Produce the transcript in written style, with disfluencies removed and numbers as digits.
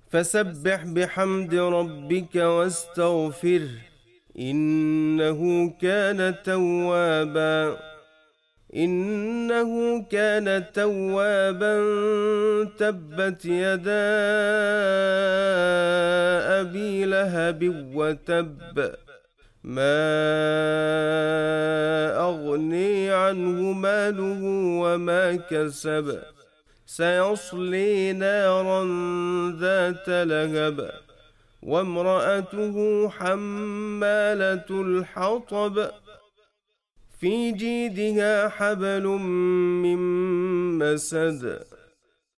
فسبح بحمد ربك واستغفره إنه كان توابا تبت يدا أبي لهب وتب ما أغني عنه ماله وما كسب سيصلي نارا ذات لهب وامرأته حمالة الحطب في جيدها حبل من مسد